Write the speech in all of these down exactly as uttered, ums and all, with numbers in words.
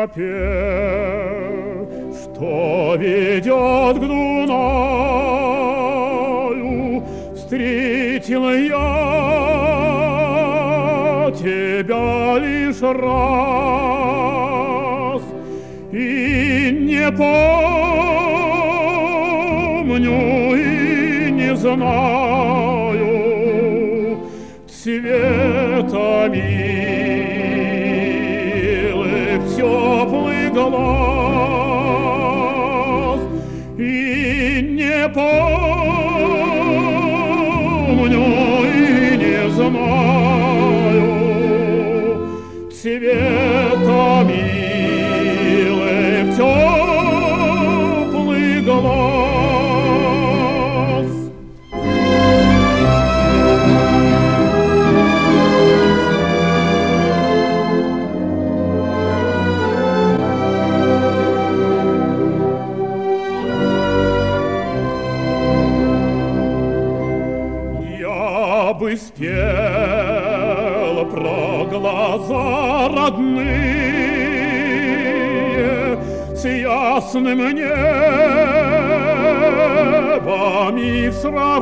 тропе, что ведет к Дунаю, встретил я тебя лишь раз и не помню и не знаю цвета милых теплых глаз и не помню и не знаю цвета милых теплых глаз. Я бы спел про глаза родные с ясным небом их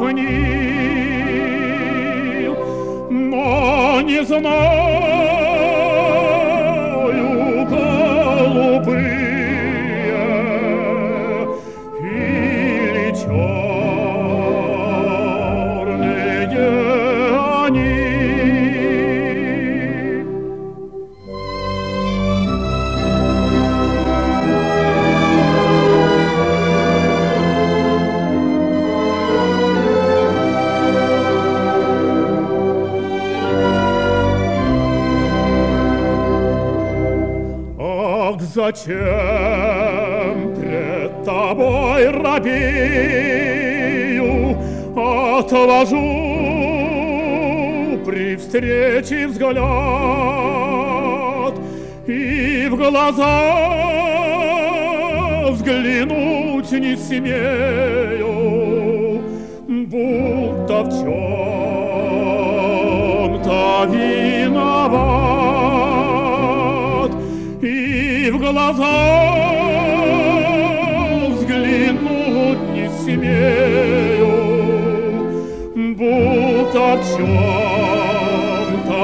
сравнил, но не знаю, голубые или черные они. Зачем пред тобой робею, отвожу при встрече взгляд и в глаза взглянуть не смею, будто в чем-то виноват. И в глаза взглянуть не смею, будто в чем-то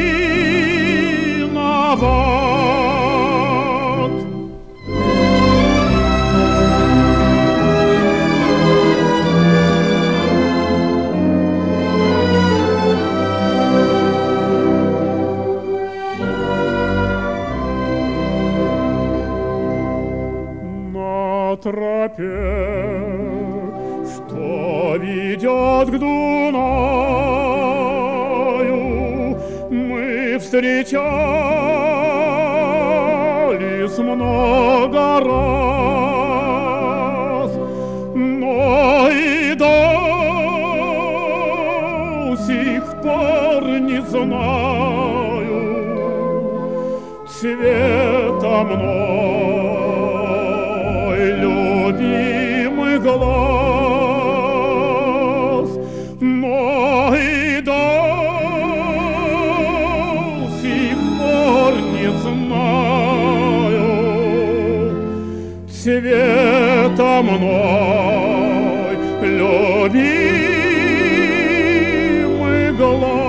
виноват. Тропе, что ведет к Дунаю, мы встречались много раз, но и до сих пор не знаю цвета мной любимый глаз, но и до сих пор не знаю цвета мной любимый глаз.